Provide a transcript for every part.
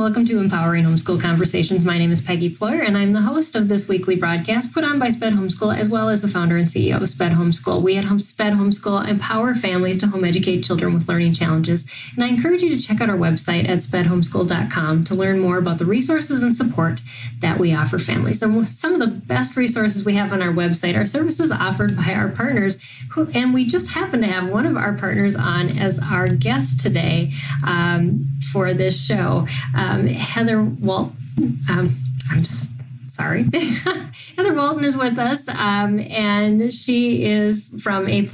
welcome to Empowering Homeschool Conversations. My name is Peggy Ployer, and I'm the host of this weekly broadcast put on by SPED Homeschool, as well as the founder and CEO of SPED Homeschool. We at SPED Homeschool empower families to home educate children with learning challenges, and I encourage you to check out our website at spedhomeschool.com to learn more about the resources and support that we offer families. And some of the best resources we have on our website are services offered by our partners, and we just happen to have one of our partners on as our guest today for this show. Heather Walton, Heather Walton is with us, and she is from A+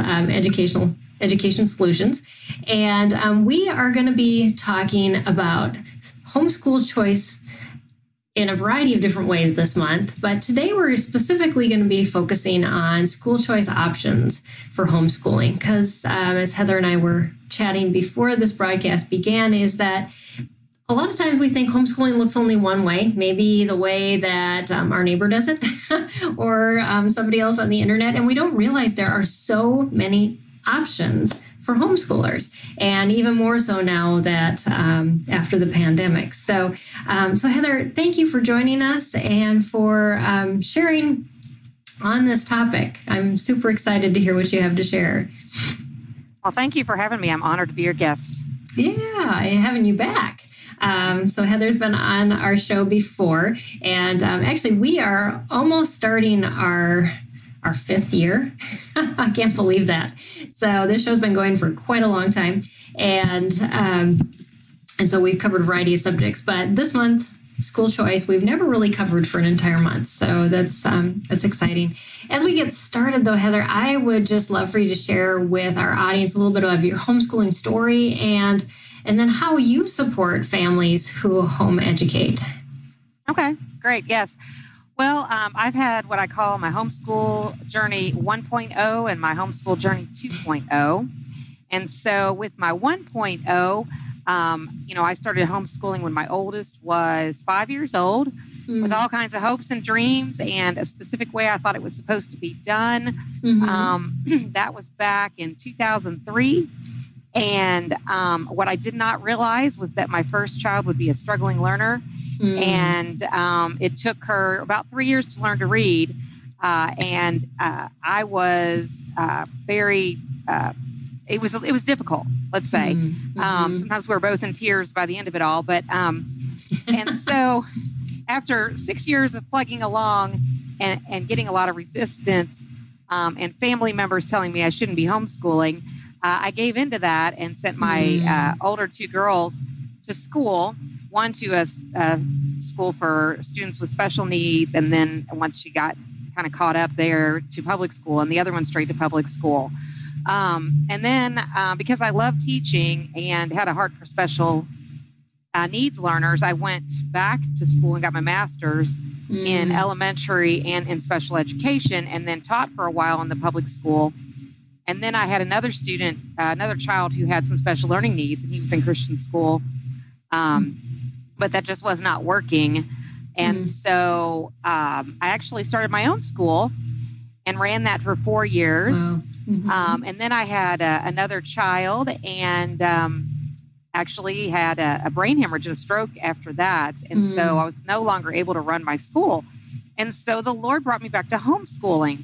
Education Solutions. And we are going to be talking about homeschool choice in a variety of different ways this month. But today we're specifically going to be focusing on school choice options for homeschooling, because as Heather and I were chatting before this broadcast began, is that a lot of times we think homeschooling looks only one way, maybe the way that our neighbor does it or somebody else on the internet. And we don't realize there are so many options for homeschoolers, and even more so now that after the pandemic. So Heather, thank you for joining us and for sharing on this topic. I'm super excited to hear what you have to share. Well, thank you for having me. I'm honored to be your guest. Yeah, and having you back. So Heather's been on our show before, and actually we are almost starting our fifth year. I can't believe that. So this show's been going for quite a long time, and so we've covered a variety of subjects. But this month, school choice, we've never really covered for an entire month. So that's exciting. As we get started, though, Heather, I would just love for you to share with our audience a little bit of your homeschooling story and then how you support families who home educate. Okay, great. Yes. Well, I've had what I call my homeschool journey 1.0 and my homeschool journey 2.0. And so with my 1.0, I started homeschooling when my oldest was 5 years old with all kinds of hopes and dreams and a specific way I thought it was supposed to be done. That was back in 2003. And what I did not realize was that my first child would be a struggling learner. And it took her about 3 years to learn to read. And I was it was difficult, let's say. Sometimes we were both in tears by the end of it all. But and so after 6 years of plugging along and getting a lot of resistance and family members telling me I shouldn't be homeschooling, I gave into that and sent my older two girls to school, one to a school for students with special needs, and then once she got kind of caught up there, to public school, and the other one straight to public school. And then because I love teaching and had a heart for special needs learners, I went back to school and got my master's in elementary and in special education, and then taught for a while in the public school. And then I had another child who had some special learning needs, and he was in Christian school. But that just was not working. And so I actually started my own school and ran that for 4 years. Wow. And then I had another child and actually had a brain hemorrhage and a stroke after that. And so I was no longer able to run my school. And so the Lord brought me back to homeschooling.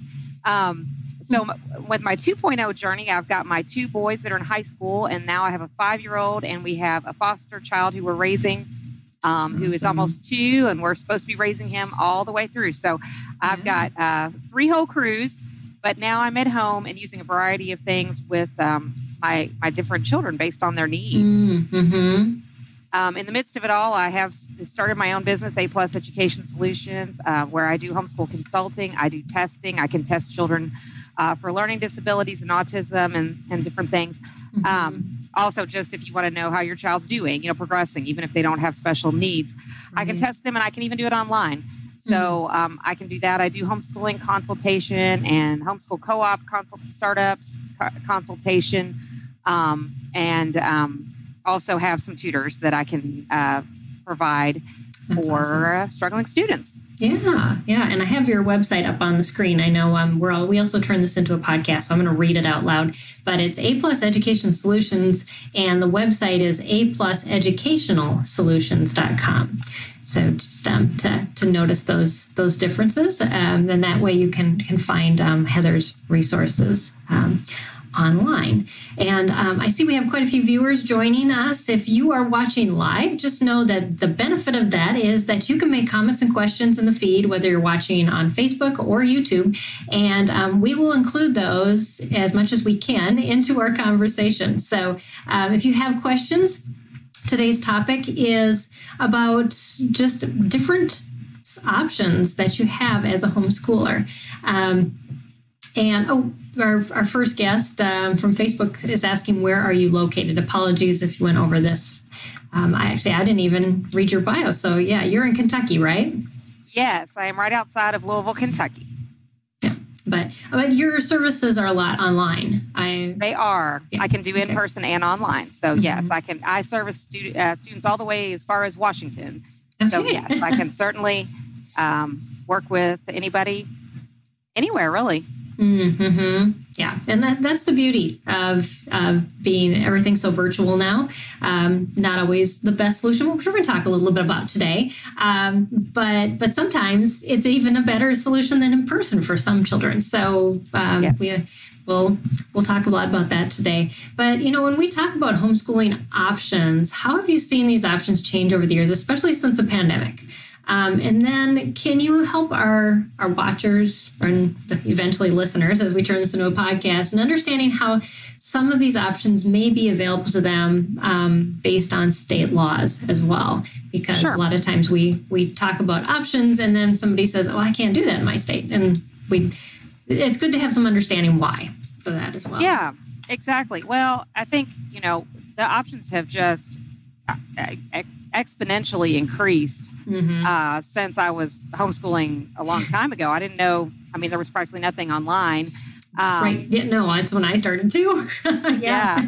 So with my 2.0 journey, I've got my two boys that are in high school, and now I have a 5-year-old, and we have a foster child who we're raising, who is almost 2, and we're supposed to be raising him all the way through. So I've got 3 whole crews, but now I'm at home and using a variety of things with my different children based on their needs. In the midst of it all, I have started my own business, A+ Education Solutions, where I do homeschool consulting. I do testing. I can test children for learning disabilities and autism and different things. Also, just if you want to know how your child's doing, progressing, even if they don't have special needs, I can test them, and I can even do it online. So I can do that. I do homeschooling consultation and homeschool co-op startups consultation, and also have some tutors that I can provide for struggling students. Yeah. And I have your website up on the screen. I know we also turn this into a podcast, so I'm going to read it out loud. But it's A+ Education Solutions, and the website is apluseducationalsolutions.com. So just to notice those differences, and that way you can find Heather's resources online. And I see we have quite a few viewers joining us. If you are watching live, just know that the benefit of that is that you can make comments and questions in the feed, whether you're watching on Facebook or YouTube, and we will include those as much as we can into our conversation. So if you have questions, today's topic is about just different options that you have as a homeschooler. Our first guest from Facebook is asking, where are you located? Apologies if you went over this. I didn't even read your bio. So yeah, you're in Kentucky, right? Yes, I am right outside of Louisville, Kentucky. Yeah, but your services are a lot online. They are. Yeah. I can do in person and online. So yes, I service students all the way as far as Washington. Okay. So yes, I can certainly work with anybody, anywhere really. Mm-hmm. Yeah, and that's the beauty of being everything so virtual now. Not always the best solution, which we're going to talk a little bit about today. But sometimes it's even a better solution than in person for some children. So we'll talk a lot about that today. But when we talk about homeschooling options, how have you seen these options change over the years, especially since the pandemic? And then can you help our watchers and eventually listeners as we turn this into a podcast and understanding how some of these options may be available to them based on state laws as well? Because a lot of times we talk about options and then somebody says, oh, I can't do that in my state. And it's good to have some understanding why for that as well. Yeah, exactly. Well, I think, the options have just exponentially increased. Since I was homeschooling a long time ago. I didn't know, there was practically nothing online. Right. Yeah, no, that's when I started too. Yeah.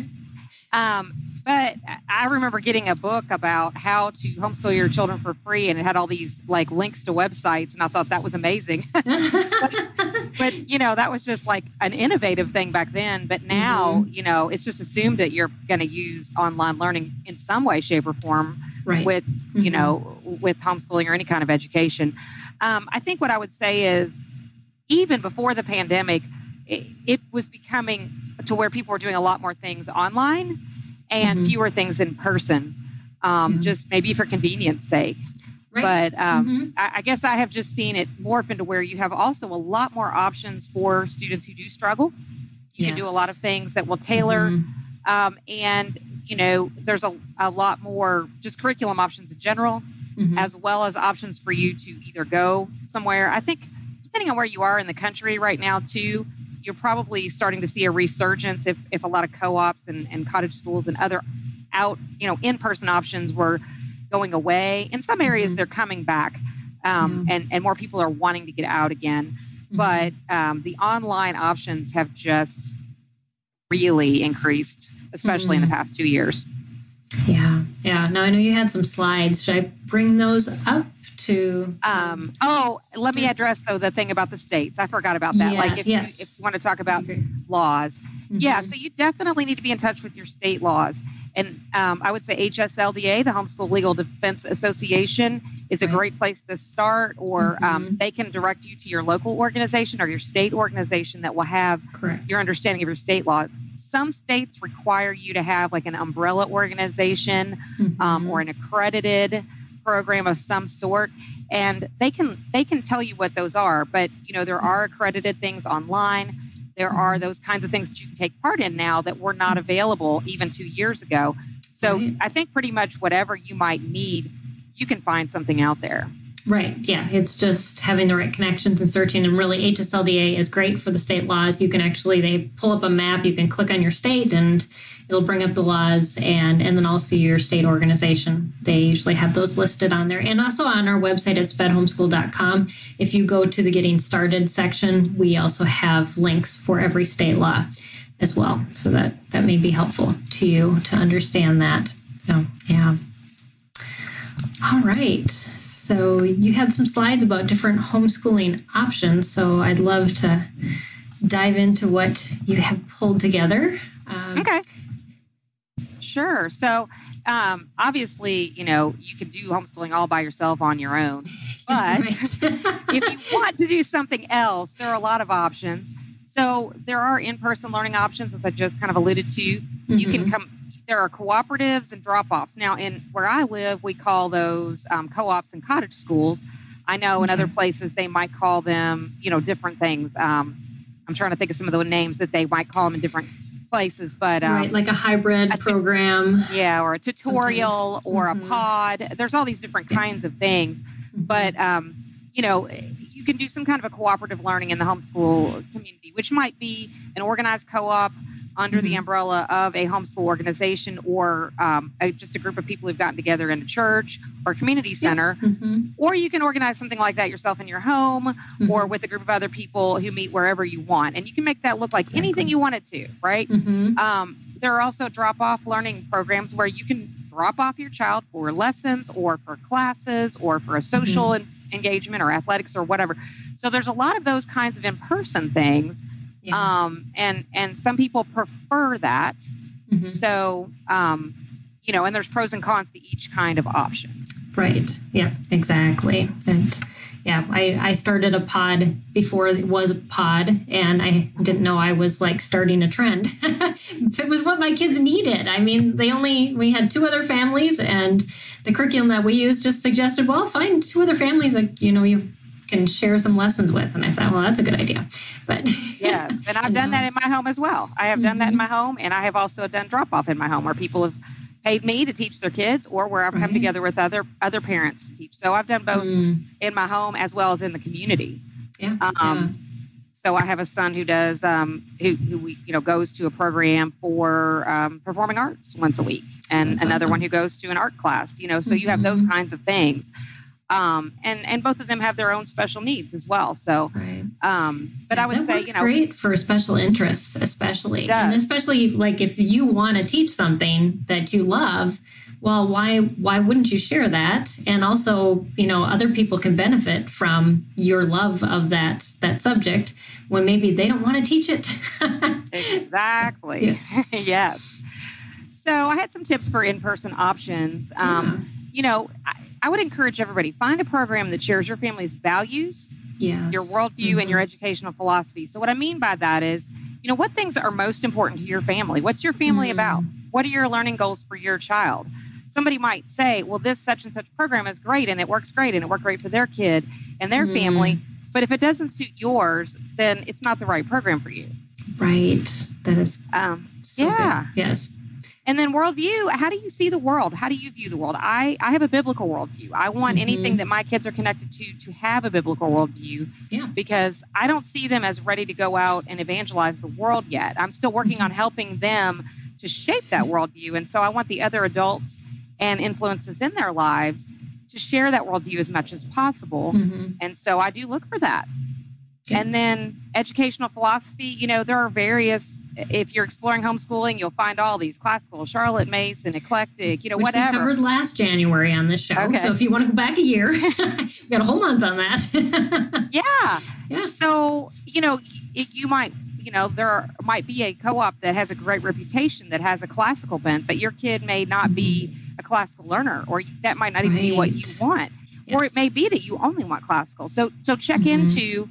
But I remember getting a book about how to homeschool your children for free, and it had all these links to websites, and I thought that was amazing. but that was just like an innovative thing back then. But now, it's just assumed that you're going to use online learning in some way, shape, or form. Right. With, with homeschooling or any kind of education. I think what I would say is even before the pandemic, it was becoming to where people were doing a lot more things online and fewer things in person, just maybe for convenience sake. Right. But I guess I have just seen it morph into where you have also a lot more options for students who do struggle. You can do a lot of things that will tailor and there's a lot more just curriculum options in general, as well as options for you to either go somewhere. I think depending on where you are in the country right now, too, you're probably starting to see a resurgence if a lot of co-ops and cottage schools and other in-person options were going away. In some areas, they're coming back, and more people are wanting to get out again. But the online options have just really increased, especially in the past 2 years. Yeah. Now I know you had some slides. Should I bring those up to? Let me address though the thing about the states. I forgot about that. If you want to talk about laws, so you definitely need to be in touch with your state laws. And I would say HSLDA, the Homeschool Legal Defense Association, is a great place to start, or they can direct you to your local organization or your state organization that will have your understanding of your state laws. Some states require you to have an umbrella organization or an accredited program of some sort, and they can tell you what those are. But there are accredited things online. There are those kinds of things that you can take part in now that were not available even 2 years ago. So I think pretty much whatever you might need, you can find something out there. Right. Yeah. It's just having the right connections and searching. And really, HSLDA is great for the state laws. You can they pull up a map. You can click on your state and it'll bring up the laws and then also your state organization. They usually have those listed on there. And also on our website at spedhomeschool.com, if you go to the Getting Started section, we also have links for every state law as well. So that may be helpful to you to understand that. So, yeah. All right. So you had some slides about different homeschooling options. So I'd love to dive into what you have pulled together. Okay. Sure. So obviously, you can do homeschooling all by yourself on your own. But if you want to do something else, there are a lot of options. So there are in-person learning options, as I just kind of alluded to. You can come. There are cooperatives and drop-offs. Now, in where I live, we call those co-ops and cottage schools. I know in other places they might call them, different things. I'm trying to think of some of the names that they might call them in different places, but right, like a hybrid program, or a tutorial, or a pod. There's all these different kinds of things, but you can do some kind of a cooperative learning in the homeschool community, which might be an organized co-op under the umbrella of a homeschool organization, or just a group of people who've gotten together in a church or community center. Or you can organize something like that yourself in your home, or with a group of other people who meet wherever you want. And you can make that look like anything you want it to, right? There are also drop-off learning programs where you can drop off your child for lessons or for classes or for a social engagement or athletics or whatever. So there's a lot of those kinds of in-person things. And some people prefer that. So, and there's pros and cons to each kind of option. Right. Yeah, exactly. And I started a pod before it was a pod, and I didn't know I was like starting a trend. It was what my kids needed. I mean, we had 2 other families, and the curriculum that we used just suggested, well, find 2 other families that, you can share some lessons with. And I thought, well, that's a good idea. But yes, and I've done that in my home as well. I have done that in my home, and I have also done drop-off in my home where people have paid me to teach their kids, or where I've come together with other parents to teach. So I've done both in my home as well as in the community. So I have a son who does who goes to a program for performing arts once a week, and that's another one who goes to an art class. So you have those kinds of things. And both of them have their own special needs as well. So, but I would say, great for special interests, especially, and especially like if you want to teach something that you love, well, why wouldn't you share that? And also, other people can benefit from your love of that subject when maybe they don't want to teach it. Exactly. Yes. So I had some tips for in-person options. I would encourage everybody, find a program that shares your family's values, your worldview, and your educational philosophy. So what I mean by that is, what things are most important to your family? What's your family about? What are your learning goals for your child? Somebody might say, well, this such and such program is great, and it works great, and it worked great for their kid and their family. But if it doesn't suit yours, then it's not the right program for you. Right. That is so good. Yes. And then worldview, how do you see the world? How do you view the world? I have a biblical worldview. I want anything that my kids are connected to have a biblical worldview, because I don't see them as ready to go out and evangelize the world yet. I'm still working on helping them to shape that worldview. And so I want the other adults and influences in their lives to share that worldview as much as possible. And so I do look for that. And then educational philosophy, there are various. If you're exploring homeschooling, you'll find all these classical, Charlotte Mason, eclectic, which whatever. we covered last January on this show. Okay. So if you want to go back a year, we got a whole month on that. Yeah. So, you might, there might be a co-op that has a great reputation that has a classical bent, but your kid may not be a classical learner, or that might not even be what you want. Yes. Or it may be that you only want classical. So check into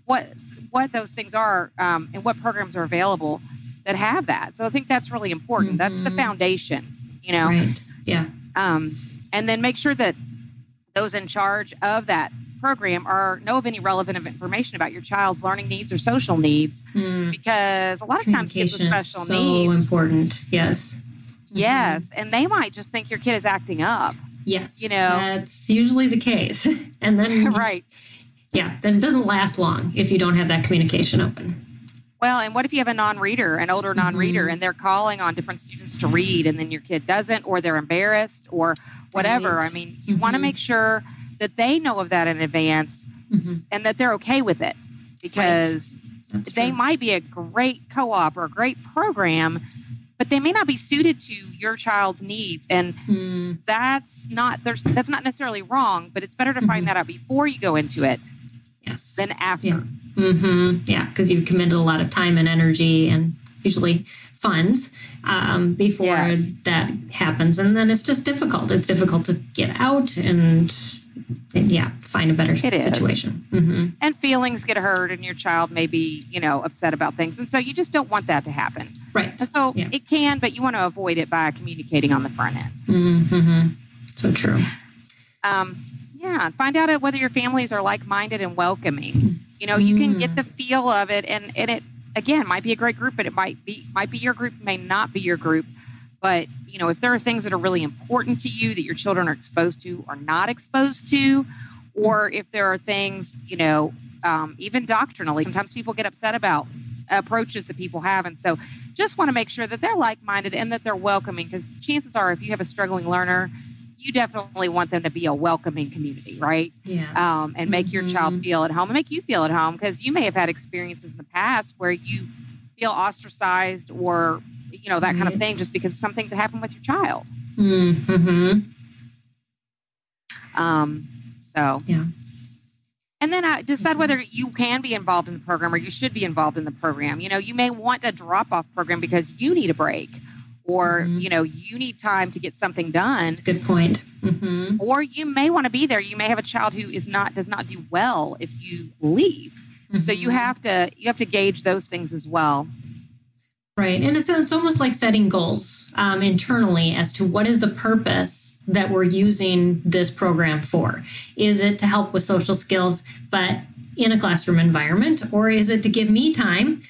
what those things are, and what programs are available that have that. So I think that's really important. That's the foundation, Right. Yeah. And then make sure that those in charge of that program know of any relevant information about your child's learning needs or social needs, because a lot of times kids with special needs, so important. Yes. Yes. And they might just think your kid is acting up. Yes. That's usually the case. And then, right. Yeah, then it doesn't last long if you don't have that communication open. Well, and what if you have an older non-reader, and they're calling on different students to read, and then your kid doesn't, or they're embarrassed, or whatever. Right. I mean, you want to make sure that they know of that in advance, and that they're okay with it, because they might be a great co-op or a great program, but they may not be suited to your child's needs. And that's not necessarily wrong, but it's better to find that out before you go into it than after. Yeah, because you've committed a lot of time and energy and usually funds before that happens. And then it's just difficult. It's difficult to get out and find a better situation. And feelings get hurt and your child may be, upset about things. And so you just don't want that to happen. Right. And so it can, but you want to avoid it by communicating on the front end. So true. Find out whether your families are like-minded and welcoming. You can get the feel of it, and it, again, might be a great group, but it might be your group, may not be your group. But, if there are things that are really important to you that your children are exposed to or not exposed to, or if there are things, even doctrinally, sometimes people get upset about approaches that people have. And so just want to make sure that they're like-minded and that they're welcoming, because chances are if you have a struggling learner, you definitely want them to be a welcoming community, right? Yes. And make your child feel at home and make you feel at home, because you may have had experiences in the past where you feel ostracized or, that kind of thing, just because something that happened with your child. And then decide whether you can be involved in the program or you should be involved in the program. You may want a drop-off program because you need a break, or, you need time to get something done. That's a good point. Or you may want to be there. You may have a child who does not do well if you leave. So you have to gauge those things as well. Right. And it's almost like setting goals internally as to what is the purpose that we're using this program for. Is it to help with social skills, but in a classroom environment, or is it to give me time?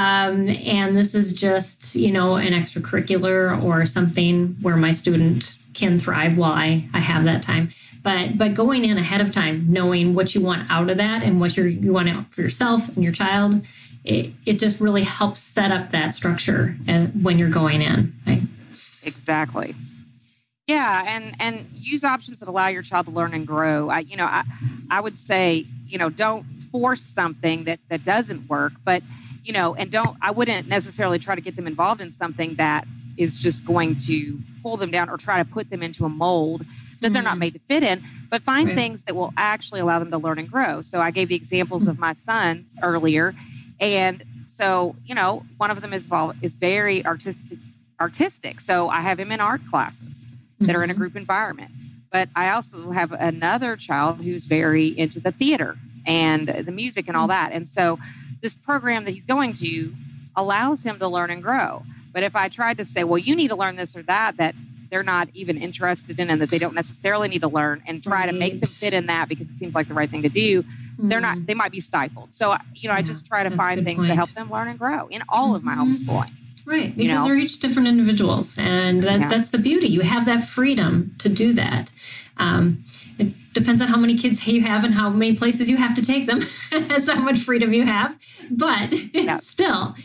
And this is just, an extracurricular or something where my student can thrive while I have that time. But going in ahead of time, knowing what you want out of that and what you want out for yourself and your child, it just really helps set up that structure when you're going in. Right? Exactly. Yeah, and use options that allow your child to learn and grow. I would say, don't force something that doesn't work, but I wouldn't necessarily try to get them involved in something that is just going to pull them down or try to put them into a mold that they're not made to fit in, but find things that will actually allow them to learn and grow. So I gave the examples of my sons earlier. And so, one of them is very artistic. So I have him in art classes that are in a group environment. But I also have another child who's very into the theater and the music and all that. And so this program that he's going to allows him to learn and grow. But if I tried to say, well, you need to learn this or that they're not even interested in and that they don't necessarily need to learn, and try to make them fit in that because it seems like the right thing to do, they might be stifled. So, I just try to find things to help them learn and grow in all of my homeschooling. Right, because they're each different individuals, and that's the beauty. You have that freedom to do that. It depends on how many kids you have and how many places you have to take them as to how much freedom you have. But still,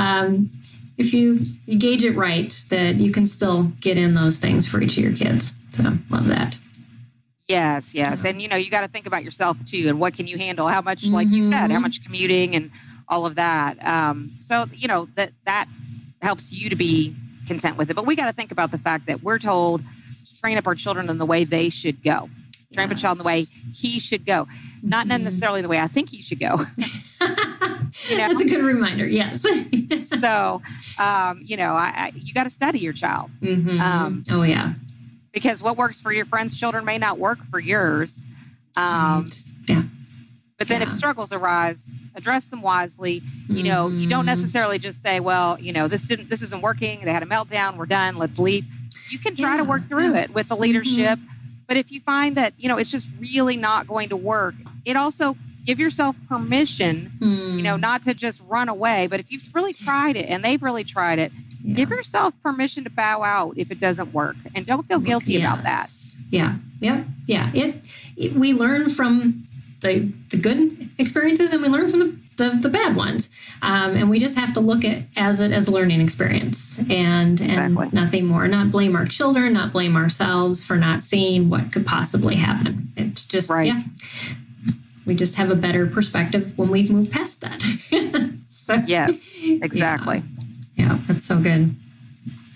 if you gauge it right, that you can still get in those things for each of your kids. So love that. Yes. And, you got to think about yourself, too, and what can you handle? How much, like you said, how much commuting and all of that. So, that helps you to be content with it. But we got to think about the fact that we're told to train up our children in the way they should go. Train up a child in the way he should go. Not necessarily the way I think he should go. That's a good reminder. Yes. So, you got to study your child. Oh, yeah. Because what works for your friend's children may not work for yours. Right. Yeah. But then if struggles arise, address them wisely. You don't necessarily just say, well, this isn't working. They had a meltdown. We're done. Let's leave. You can try to work through it with the leadership. But if you find that, it's just really not going to work, it also give yourself permission, not to just run away. But if you've really tried it and they've really tried it, give yourself permission to bow out if it doesn't work, and don't feel guilty about that. Yeah. We learn from the good experiences and we learn from the bad ones. And we just have to look at it as a learning experience and nothing more. Not blame our children, not blame ourselves for not seeing what could possibly happen. It's just, we just have a better perspective when we move past that. Yes, exactly. Yeah, that's so good.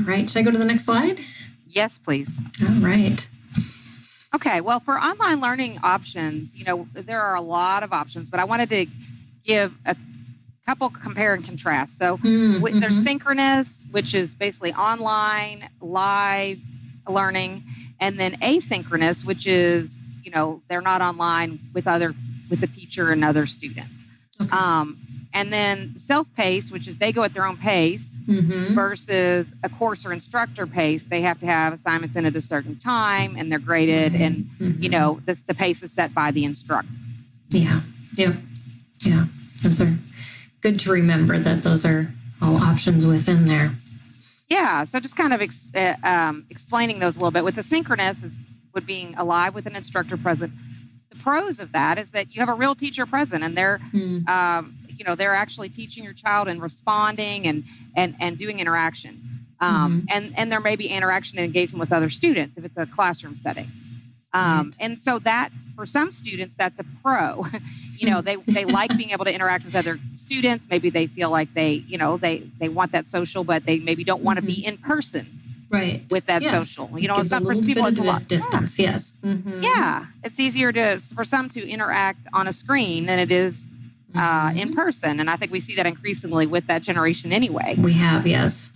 right. Should I go to the next slide? Yes, please. All right. Okay, well, for online learning options, there are a lot of options, but I wanted to give a couple compare and contrast. So there's synchronous, which is basically online, live learning, and then asynchronous, which is, they're not online with the teacher and other students. Okay. And then self-paced, which is they go at their own pace, versus a course or instructor pace. They have to have assignments in at a certain time, and they're graded, and the pace is set by the instructor. Yeah. Those are good to remember that those are all options within there. Yeah. So just kind of explaining those a little bit. With the synchronous would being alive with an instructor present. The pros of that is that you have a real teacher present, and they're they're actually teaching your child and responding and doing interaction. And there may be interaction and engagement with other students if it's a classroom setting. And so that, for some students, that's a pro. They like being able to interact with other students. Maybe they feel like they want that social, but they maybe don't want to be in person. Right. With that social. It's not for some people. It's a lot. Distance, yes. Yeah. It's easier for some to interact on a screen than it is in person. And I think we see that increasingly with that generation anyway. We have, yes.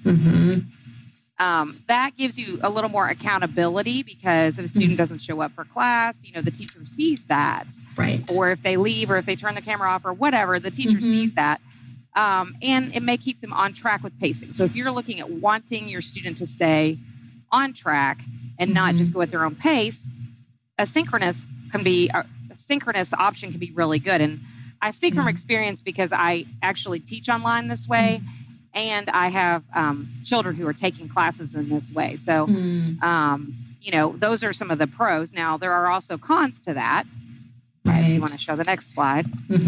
That gives you a little more accountability, because if a student doesn't show up for class, the teacher sees that. Right. Or if they leave, or if they turn the camera off or whatever, the teacher sees that. And it may keep them on track with pacing. So if you're looking at wanting your student to stay on track and not just go at their own pace, a synchronous option can be really good. And I speak from experience, because I actually teach online this way, and I have children who are taking classes in this way. So, those are some of the pros. Now, there are also cons to that. Right. If you want to show the next slide.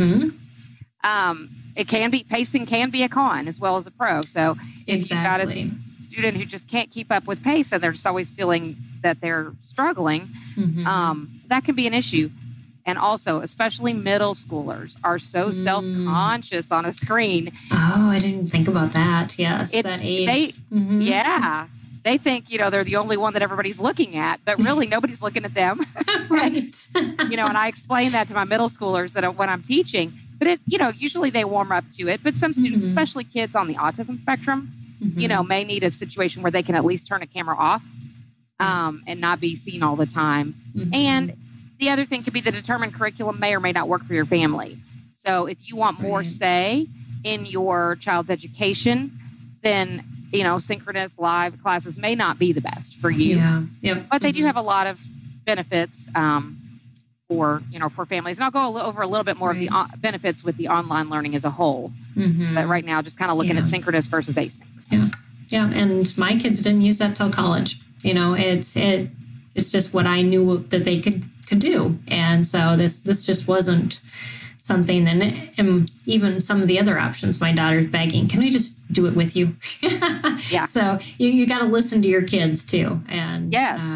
Pacing can be a con as well as a pro. So if you've got a student who just can't keep up with pace, and they're just always feeling that they're struggling, that can be an issue. And also, especially middle schoolers are so self-conscious on a screen. Oh, I didn't think about that. Yes, that age. They think, they're the only one that everybody's looking at, but really nobody's looking at them. Right. And I explain that to my middle schoolers when I'm teaching, but usually they warm up to it. But some students, especially kids on the autism spectrum, may need a situation where they can at least turn a camera off and not be seen all the time. And the other thing could be the determined curriculum may or may not work for your family. So if you want more say in your child's education, then, synchronous live classes may not be the best for you. Yeah. Yep. But they do have a lot of benefits for families. And I'll go over a little bit more of the benefits with the online learning as a whole. But right now, just kind of looking at synchronous versus asynchronous. Yeah. And my kids didn't use that till college. It's just what I knew that they could do. And so this just wasn't something. And even some of the other options, my daughter's begging, can we just do it with you? Yeah. So you got to listen to your kids too, and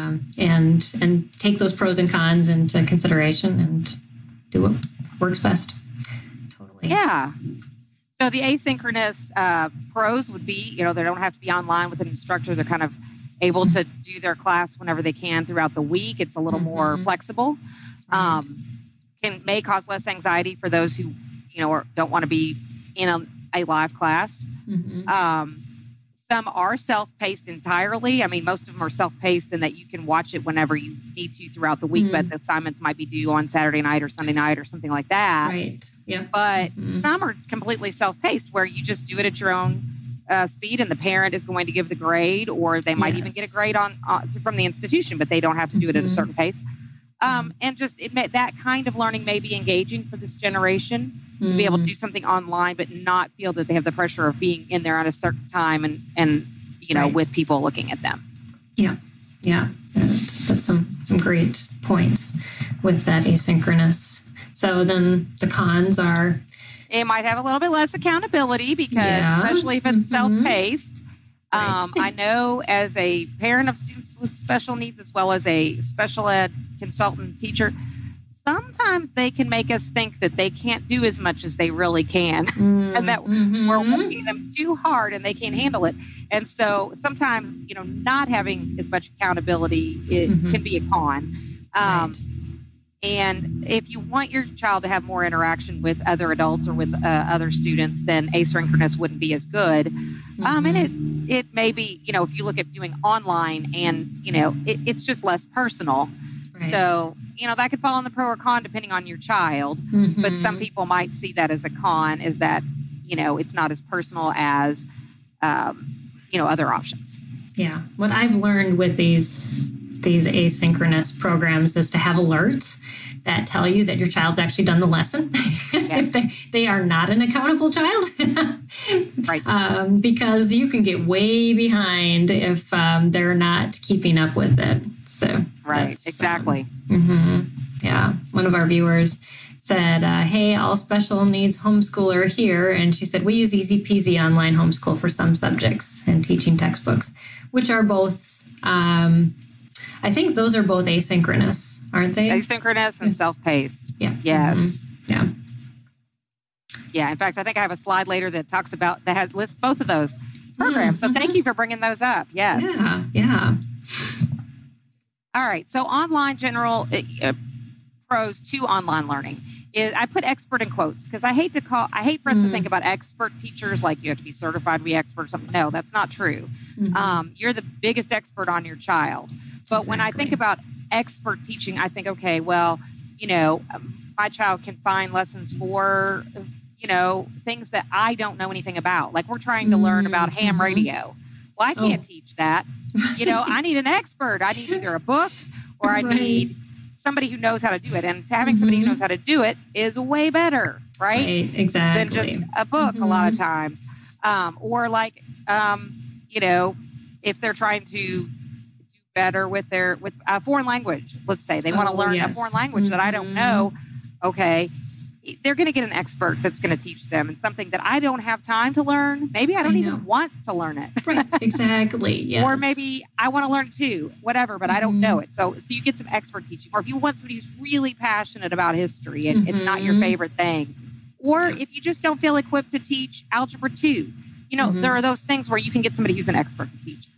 and take those pros and cons into consideration and do what works best. Totally. Yeah. So the asynchronous pros would be, they don't have to be online with an instructor. They're kind of able to do their class whenever they can throughout the week. It's a little more flexible. Right. May cause less anxiety for those who, don't want to be in a live class. Some are self-paced entirely. I mean, most of them are self-paced in that you can watch it whenever you need to throughout the week, but the assignments might be due on Saturday night or Sunday night or something like that. Right. Yeah. But some are completely self-paced, where you just do it at your own speed, and the parent is going to give the grade, or they might even get a grade on from the institution, but they don't have to do it at a certain pace. And just that kind of learning may be engaging for this generation to be able to do something online, but not feel that they have the pressure of being in there at a certain time and with people looking at them. Yeah. That's some great points with that asynchronous. So then the cons are, it might have a little bit less accountability, because especially if it's self-paced. I know, as a parent of students with special needs, as well as a special ed consultant teacher, sometimes they can make us think that they can't do as much as they really can, and that we're working them too hard and they can't handle it. And so sometimes, not having as much accountability, it can be a con. Right. And if you want your child to have more interaction with other adults or with other students, then asynchronous wouldn't be as good. And it may be, if you look at doing online and, it's just less personal. Right. So, that could fall on the pro or con depending on your child. But some people might see that as a con, is that, it's not as personal as, other options. Yeah. What I've learned with these asynchronous programs is to have alerts that tell you that your child's actually done the lesson. Yes. If they are not an accountable child. Right. Because you can get way behind if they're not keeping up with it. So right, exactly. Yeah. One of our viewers said, hey, all special needs homeschooler here. And she said, we use Easy Peasy online homeschool for some subjects and teaching textbooks, which are both, I think those are both asynchronous, aren't they? Asynchronous and self-paced. Yeah. Yes. Yeah. Yeah. In fact, I think I have a slide later that talks about, that lists both of those programs. So thank you for bringing those up. Yes. Yeah. All right. So online general pros to online learning is, I put expert in quotes because I hate for us to think about expert teachers like you have to be certified to be expert or something. No, that's not true. You're the biggest expert on your child. But when I think about expert teaching, I think, okay, well, my child can find lessons for, things that I don't know anything about. Like we're trying to learn about ham radio. Well, I can't teach that. I need an expert. I need either a book or I need somebody who knows how to do it. And having somebody who knows how to do it is way better, right? Exactly. Than just a book a lot of times. Or like, if they're trying to do better with a foreign language, let's say they want to learn a foreign language that I don't know. Okay. They're going to get an expert that's going to teach them, and something that I don't have time to learn. Maybe I don't even want to learn it. Right. Exactly. Yes. Or maybe I want to learn it too, whatever, but I don't know it. So you get some expert teaching. Or if you want somebody who's really passionate about history and it's not your favorite thing. Or if you just don't feel equipped to teach Algebra 2, there are those things where you can get somebody who's an expert to teach.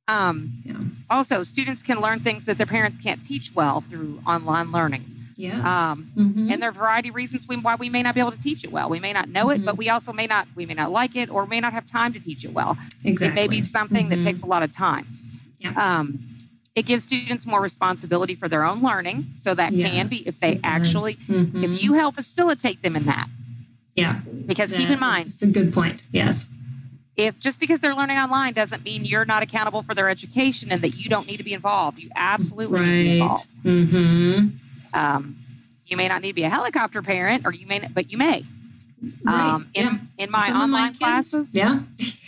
Also, students can learn things that their parents can't teach well through online learning. Yes. And there are a variety of reasons why we may not be able to teach it well. We may not know it, but we also may not like it, or may not have time to teach it well. Exactly. It may be something that takes a lot of time. Yeah. It gives students more responsibility for their own learning. So that can be if they actually, if you help facilitate them in that. Yeah. Because keep in mind. That's a good point. Yes. If just because they're learning online doesn't mean you're not accountable for their education and that you don't need to be involved. You absolutely need to be involved. You may not need to be a helicopter parent, or you may. Right. In my online classes, yeah.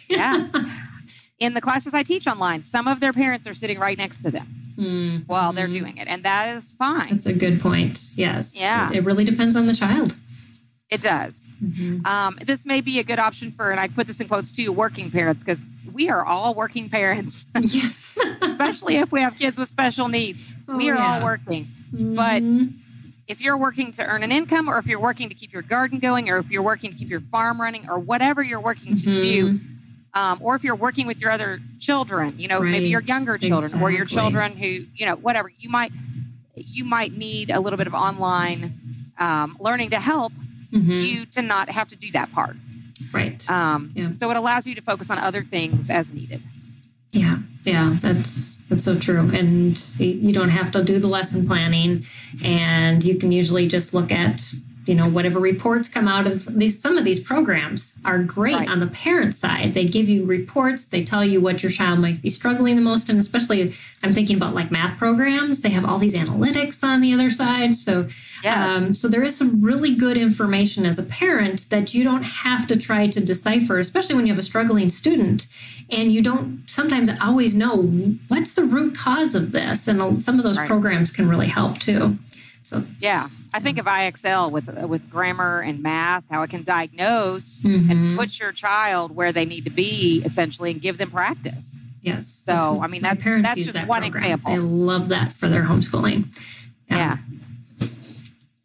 In the classes I teach online, some of their parents are sitting right next to them while they're doing it, and that is fine. That's a good point. Yes. Yeah. It really depends on the child. It does. This may be a good option for, and I put this in quotes too, working parents, because we are all working parents. Yes. Especially if we have kids with special needs. We are all working. But if you're working to earn an income, or if you're working to keep your garden going, or if you're working to keep your farm running, or whatever you're working to do, or if you're working with your other children, maybe your younger children, or your children who, whatever, you might need a little bit of online learning to help you to not have to do that part. Right. So it allows you to focus on other things as needed. Yeah. That's so true. And you don't have to do the lesson planning, and you can usually just look at, whatever reports come out of these. Some of these programs are great on the parent side. They give you reports. They tell you what your child might be struggling the most. And especially I'm thinking about like math programs. They have all these analytics on the other side. So, so there is some really good information as a parent that you don't have to try to decipher, especially when you have a struggling student and you don't sometimes always know what's the root cause of this. And some of those programs can really help too. So I think of IXL with grammar and math, how it can diagnose and put your child where they need to be essentially and give them practice. Yes. So I mean that's just one example. They love that for their homeschooling. Yeah.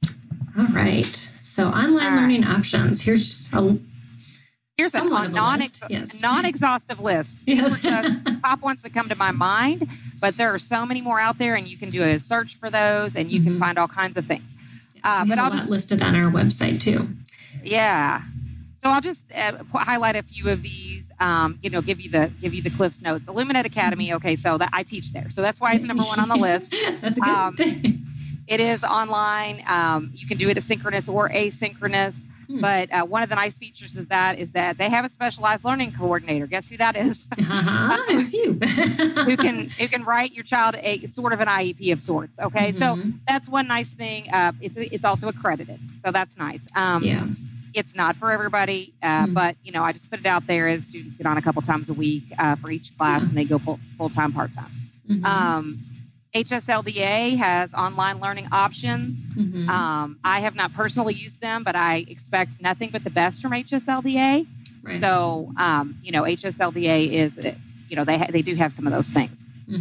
All right. So online learning options. Here's a non-exhaustive list. Yes. These are just top ones that come to my mind, but there are so many more out there, and you can do a search for those, and you can find all kinds of things. But I'll just listed on our website too. Yeah. So I'll just highlight a few of these. Give you the Cliff's Notes. Illuminate Academy. Okay, so that I teach there, so that's why it's number one on the list. That's a good. It is online. You can do it asynchronous or asynchronous. But one of the nice features of that is that they have a specialized learning coordinator. Guess who that is? It's you. who can write your child a sort of an IEP of sorts. Okay, so that's one nice thing. It's also accredited, so that's nice. It's not for everybody, but I just put it out there as students get on a couple times a week for each class, and they go full time, part time. HSLDA has online learning options. I have not personally used them, but I expect nothing but the best from HSLDA. Right. So, HSLDA is, they do have some of those things.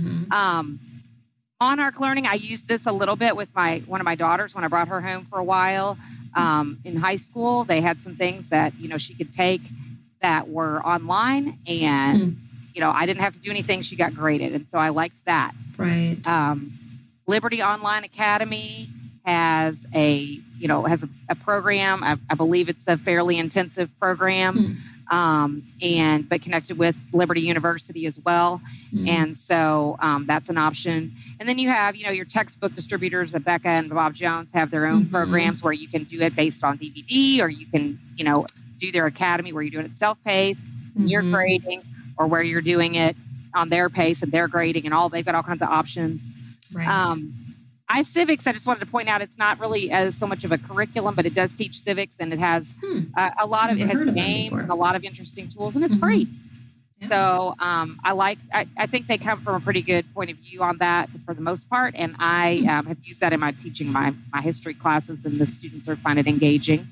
Monarch Learning, I used this a little bit with one of my daughters when I brought her home for a while. In high school, they had some things that, she could take that were online, and, I didn't have to do anything. She got graded. And so I liked that. Right. Liberty Online Academy has a program. I believe it's a fairly intensive program, but connected with Liberty University as well. And so that's an option. And then you have, your textbook distributors, Becca and Bob Jones, have their own programs where you can do it based on DVD, or you can, do their academy where you're doing it self-paced, you're grading, or where you're doing it on their pace and their grading and all. They've got all kinds of options. Right. iCivics, I just wanted to point out, it's not really as so much of a curriculum, but it does teach civics, and it has a lot of, it has games and a lot of interesting tools, and it's free. Yeah. So I think they come from a pretty good point of view on that for the most part, and I have used that in my teaching my history classes, and the students find it engaging.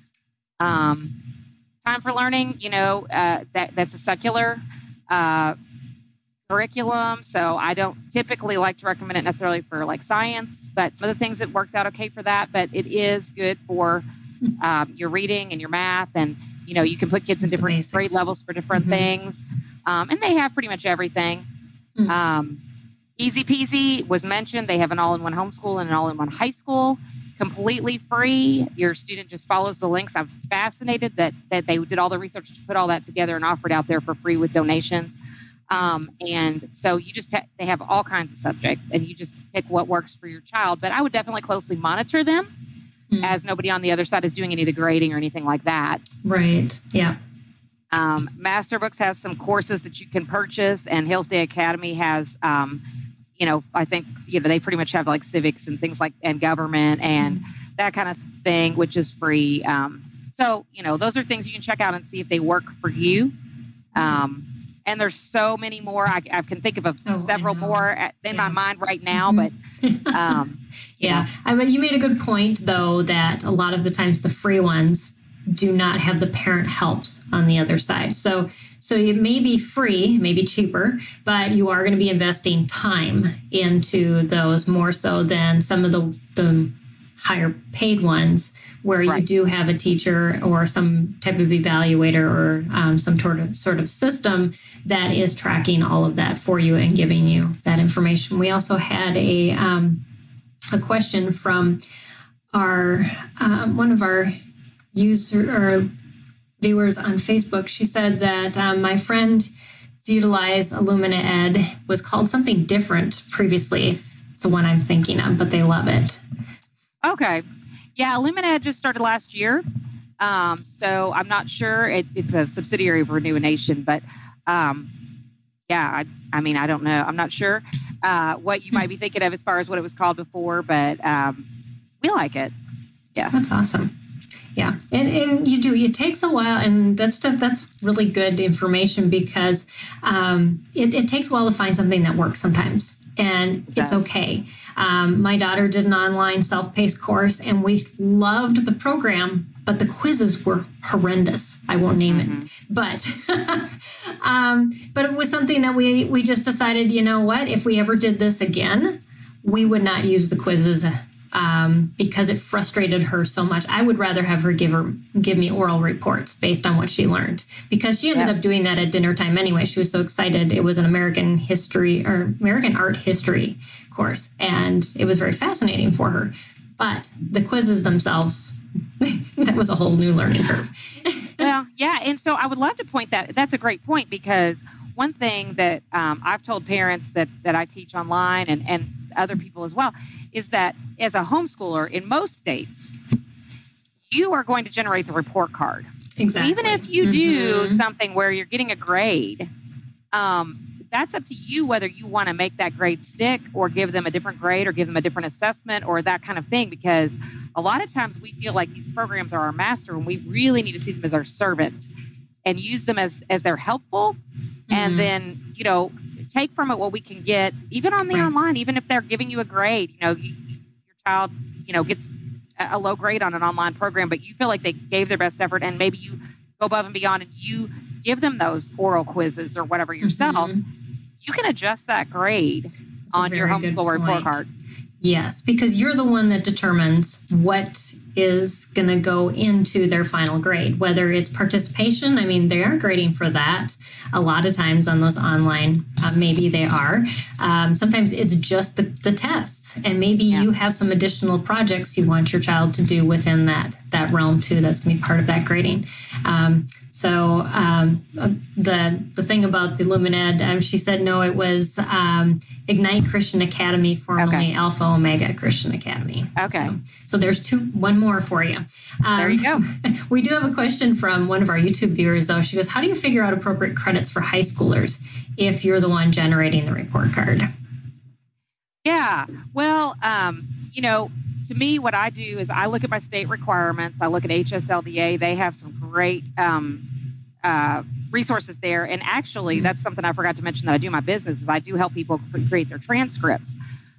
Time for Learning, that's a secular curriculum, so I don't typically like to recommend it necessarily for like science, but some of the things it works out okay for that, but it is good for your reading and your math, and you can put kids in different grade levels for different things, and they have pretty much everything. Easy Peasy was mentioned. They have an all-in-one homeschool and an all-in-one high school, completely free. Your student just follows the links. I'm fascinated that they did all the research to put all that together and offer it out there for free with donations. And so you just they have all kinds of subjects, and you just pick what works for your child. But I would definitely closely monitor them, as nobody on the other side is doing any of the grading or anything like that. Right. Yeah. Masterbooks has some courses that you can purchase, and Hillsdale Academy has, I think, they pretty much have like civics and things and government and that kind of thing, which is free. So, those are things you can check out and see if they work for you. And there's so many more. I can think of several more in my mind right now, but yeah. I mean, you made a good point, though, that a lot of the times the free ones do not have the parent helps on the other side. So it may be free, maybe cheaper, but you are going to be investing time into those more so than some of the higher paid ones, where you do have a teacher or some type of evaluator or some sort of system that is tracking all of that for you and giving you that information. We also had a question from our one of our viewers on Facebook. She said that my friend utilized Illumina Ed, was called something different previously. It's the one I'm thinking of, but they love it. Okay. Yeah, Illumina Ed just started last year. So I'm not sure. It's a subsidiary of Renew a Nation, but I mean, I don't know. I'm not sure what you might be thinking of as far as what it was called before, but we like it. Yeah. That's awesome. Yeah. And it takes a while, and that's really good information, because it takes a while to find something that works sometimes, and it's okay. My daughter did an online self-paced course, and we loved the program, but the quizzes were horrendous. I won't name it, but it was something that we just decided, you know what, if we ever did this again, we would not use the quizzes because it frustrated her so much. I would rather have her give me oral reports based on what she learned, because she ended up doing that at dinner time anyway. She was so excited. It was an American art history course, and it was very fascinating for her. But the quizzes themselves, that was a whole new learning curve. Well, yeah. And so I would love to point that's a great point, because one thing that I've told parents that I teach online and other people as well is that as a homeschooler in most states, you are going to generate the report card. Exactly. Even if you do something where you're getting a grade, that's up to you whether you want to make that grade stick or give them a different grade or give them a different assessment or that kind of thing, because a lot of times we feel like these programs are our master and we really need to see them as our servant and use them as they're helpful. And then, take from it what we can get, even on the online, even if they're giving you a grade, your child, gets a low grade on an online program, but you feel like they gave their best effort, and maybe you go above and beyond and you give them those oral quizzes or whatever yourself, you can adjust that grade on your homeschool report card. Yes, because you're the one that determines what is going to go into their final grade, whether it's participation. I mean, they are grading for that. A lot of times on those online, maybe they are. Sometimes it's just the tests, and maybe you have some additional projects you want your child to do within that realm too. That's going to be part of that grading. So the thing about the Lumened, she said, no, it was Ignite Christian Academy, formerly Alpha Omega Christian Academy. Okay. So there's one more for you. There you go. We do have a question from one of our YouTube viewers, though. She goes, how do you figure out appropriate credits for high schoolers if you're the one generating the report card? Yeah. Well, to me, what I do is I look at my state requirements. I look at HSLDA. They have some great resources there. And actually, that's something I forgot to mention that I do in my business is I do help people create their transcripts.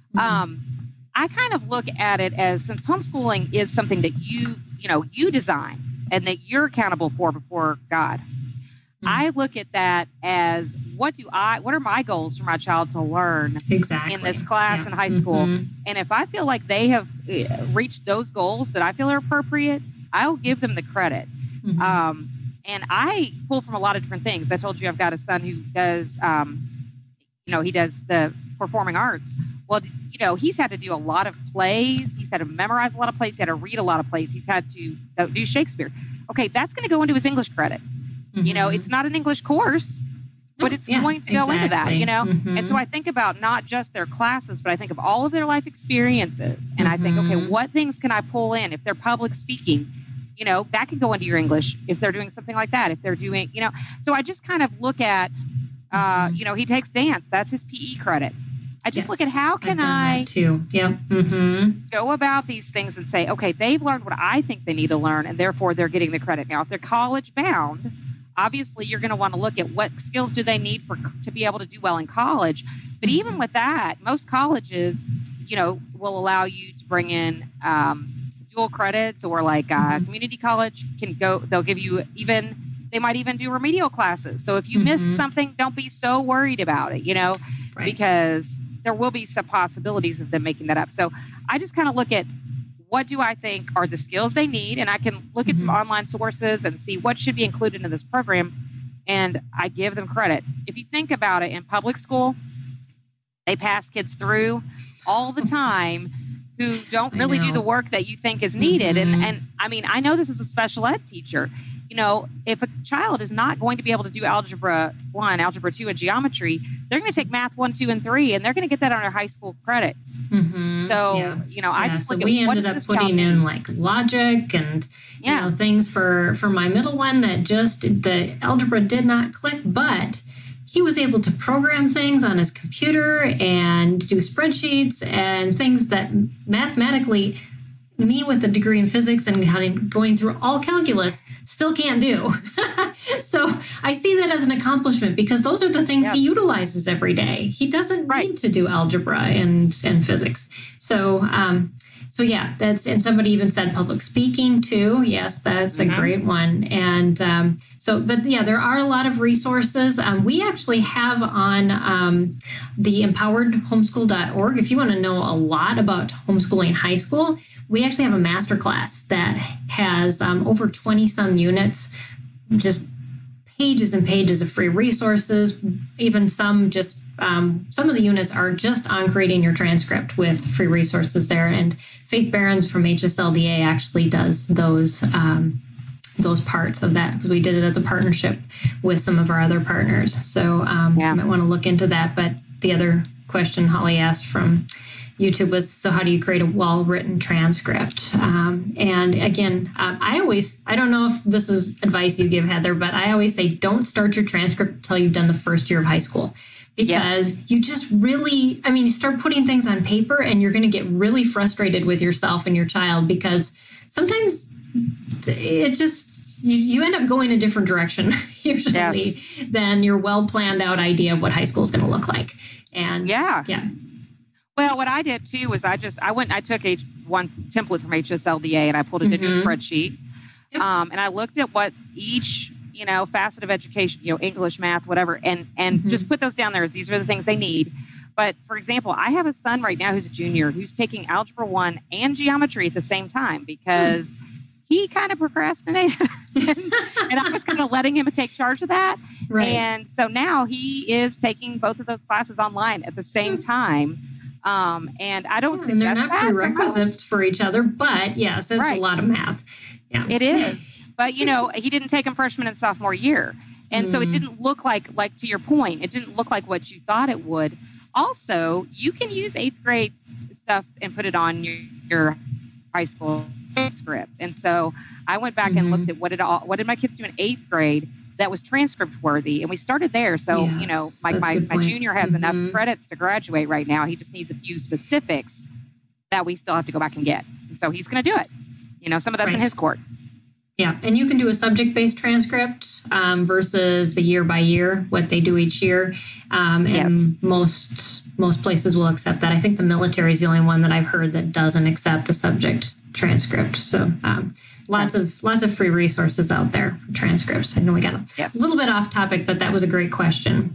I kind of look at it as, since homeschooling is something that you design and that you're accountable for before God, I look at that as what are my goals for my child to learn in this class in high school? And if I feel like they have reached those goals that I feel are appropriate, I'll give them the credit. And I pull from a lot of different things. I told you I've got a son who does, he does the performing arts. Well, he's had to do a lot of plays. He's had to memorize a lot of plays. He's had to read a lot of plays. He's had to do Shakespeare. Okay, that's going to go into his English credit. It's not an English course, but it's going to go into that, And so I think about not just their classes, but I think of all of their life experiences. And I think, okay, what things can I pull in? If they're public speaking, that could go into your English if they're doing something like that. If they're doing, so I just kind of look at, he takes dance. That's his PE credit. I just look at how can I go about these things and say, okay, they've learned what I think they need to learn, and therefore they're getting the credit. Now, if they're college bound, obviously you're going to want to look at what skills do they need to be able to do well in college. But even with that, most colleges, will allow you to bring in dual credits, or like community college they'll give you they might even do remedial classes. So if you missed something, don't be so worried about it, because there will be some possibilities of them making that up. So I just kind of look at what do I think are the skills they need, and I can look at some online sources and see what should be included in this program, and I give them credit. If you think about it, in public school, they pass kids through all the time who don't really do the work that you think is needed. And I mean, I know this as a special ed teacher. If a child is not going to be able to do Algebra 1, Algebra 2, and Geometry, they're going to take Math 1, 2, and 3, and they're going to get that on their high school credits. I just look at we ended up putting in like logic and things for my middle one that just the algebra did not click, but he was able to program things on his computer and do spreadsheets and things that mathematically me with a degree in physics and going through all calculus still can't do. So I see that as an accomplishment because those are the things he utilizes every day. He doesn't need to do algebra and physics. So So yeah, and somebody even said public speaking too. Yes, that's a great one. And but yeah, there are a lot of resources. We actually have on the empoweredhomeschool.org. If you want to know a lot about homeschooling high school, we actually have a masterclass that has over 20 some units, just pages and pages of free resources. Even some just some of the units are just on creating your transcript with free resources there. And Faith Behrens from HSLDA actually does those parts of that, because we did it as a partnership with some of our other partners. So you might want to look into that. But the other question Holly asked from YouTube was, so how do you create a well-written transcript? And again, I don't know if this is advice you give, Heather, but I always say don't start your transcript until you've done the first year of high school. Because you just really, you start putting things on paper and you're going to get really frustrated with yourself and your child, because sometimes it just, you end up going a different direction usually than your well-planned out idea of what high school is going to look like. And well, what I did too was I took one template from HSLDA and I pulled it into a spreadsheet. Yep. And I looked at what each, facet of education, English, math, whatever, and just put those down there as these are the things they need. But for example, I have a son right now who's a junior who's taking Algebra 1 and geometry at the same time because he kind of procrastinated and I was kind of letting him take charge of that. Right. And so now he is taking both of those classes online at the same time. And I don't suggest they're not prerequisites for each other, but yes, it's a lot of math. Yeah, it is. But he didn't take them freshman and sophomore year, and so it didn't look like to your point, it didn't look like what you thought it would. Also, you can use 8th grade stuff and put it on your high school script. And so I went back and looked at what did my kids do in 8th grade that was transcript worthy, and we started there. So my junior has enough credits to graduate right now. He just needs a few specifics that we still have to go back and get. And so he's going to do it. Some of that's in his court. Yeah, and you can do a subject-based transcript versus the year by year, what they do each year, and most places will accept that. I think the military is the only one that I've heard that doesn't accept a subject transcript. So lots of free resources out there for transcripts. I know we got a little bit off topic, but that was a great question.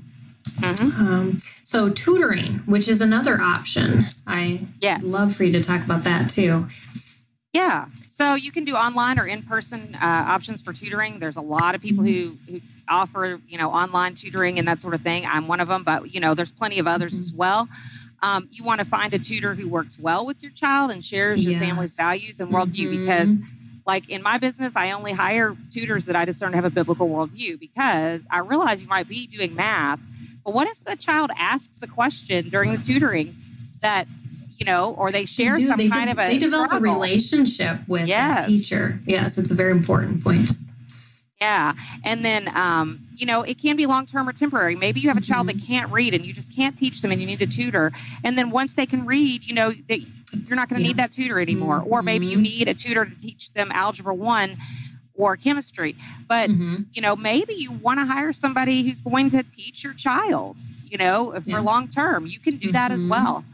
So tutoring, which is another option. I love for you to talk about that too. Yeah. So you can do online or in-person options for tutoring. There's a lot of people who offer, online tutoring and that sort of thing. I'm one of them, but, there's plenty of others as well. You want to find a tutor who works well with your child and shares your family's values and worldview, because like in my business, I only hire tutors that I discern have a biblical worldview, because I realize you might be doing math, but what if the child asks a question during the tutoring that, or they share they develop a relationship with the teacher. Yes, it's a very important point. Yeah. And then, it can be long-term or temporary. Maybe you have a child that can't read and you just can't teach them and you need a tutor. And then once they can read, you're not going to need that tutor anymore. Or maybe you need a tutor to teach them Algebra 1 or chemistry. But, maybe you want to hire somebody who's going to teach your child, for long-term. You can do that as well.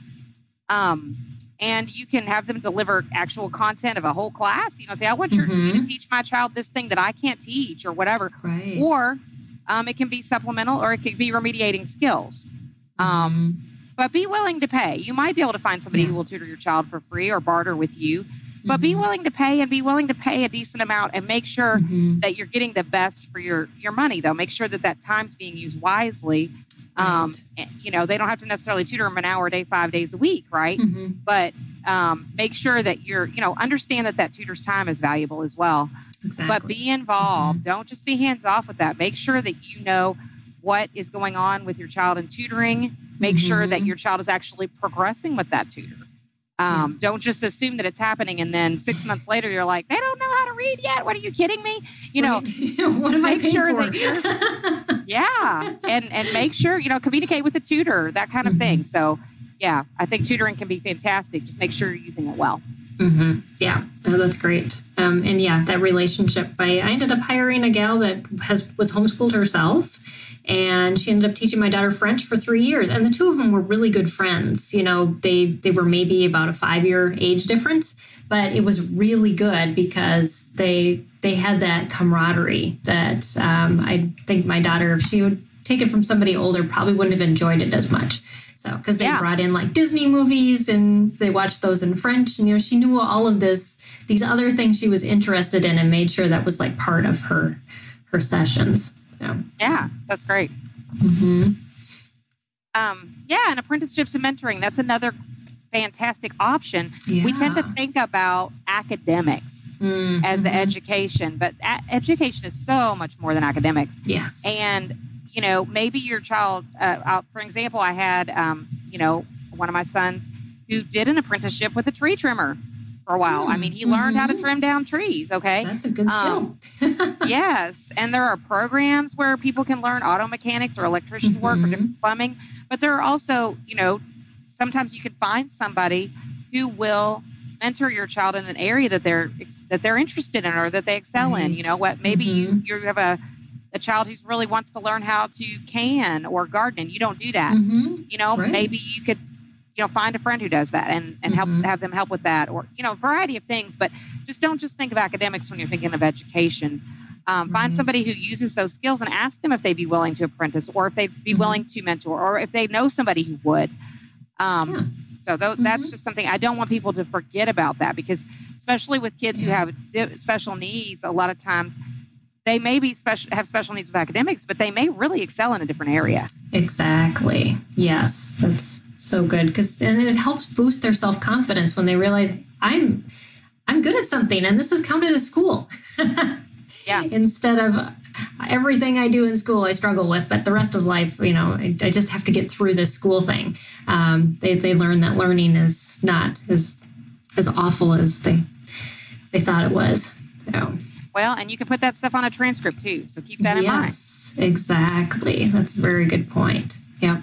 And you can have them deliver actual content of a whole class. Say, I want you to teach my child this thing that I can't teach or whatever. Right. Or it can be supplemental, or it could be remediating skills. But be willing to pay. You might be able to find somebody who will tutor your child for free or barter with you. But be willing to pay, and be willing to pay a decent amount, and make sure that you're getting the best for your money, though. Make sure that time's being used wisely. They don't have to necessarily tutor them an hour a day, 5 days a week, right? But make sure that you're, understand that tutor's time is valuable as well. Exactly. But be involved. Don't just be hands off with that. Make sure that you know what is going on with your child in tutoring. Make sure that your child is actually progressing with that tutor. Don't just assume that it's happening, and then 6 months later you're like, they don't know how to read yet. What are you kidding me? What have I paid for? And make sure, communicate with the tutor, that kind of thing. So, I think tutoring can be fantastic. Just make sure you're using it well. Yeah, that's great. And that relationship. I ended up hiring a gal that was homeschooled herself, And she ended up teaching my daughter French for 3 years. And the two of them were really good friends. You know, they were maybe about a 5-year age difference, but it was really good because they had that camaraderie that I think my daughter, if she would take it from somebody older, probably wouldn't have enjoyed it as much. So, because they brought in like Disney movies and they watched those in French, and, you know, she knew all of these other things she was interested in and made sure that was like part of her sessions. So. Yeah, that's great. Mm-hmm. And apprenticeships and mentoring, that's another fantastic option. Yeah. We tend to think about academics as the education, but education is so much more than academics. Yes. And, you know, maybe your child, for example, I had, one of my sons who did an apprenticeship with a tree trimmer for a while. I mean, he learned how to trim down trees. Okay. That's a good skill. Yes. And there are programs where people can learn auto mechanics or electrician work or different plumbing. But there are also, you know, sometimes you can find somebody who will mentor your child in an area that they're interested in or that they excel in. You know what? Maybe you have a child who really wants to learn how to can or garden, and you don't do that. You know, maybe you could, you know, find a friend who does that and have them help with that, or, you know, a variety of things. But don't just think of academics when you're thinking of education. Find somebody who uses those skills and ask them if they'd be willing to apprentice, or if they'd be willing to mentor, or if they know somebody who would. So that's just something I don't want people to forget about that, because especially with kids who have special needs, a lot of times they may have special needs with academics, but they may really excel in a different area. Exactly. Yes, that's so good, and it helps boost their self-confidence when they realize I'm good at something, and this is counted as school. Yeah. Instead of everything I do in school I struggle with, but the rest of life, you know, I just have to get through this school thing. They learn that learning is not as awful as they thought it was. So. Well, and you can put that stuff on a transcript too, so keep that in mind. Yes, exactly. That's a very good point. Yep.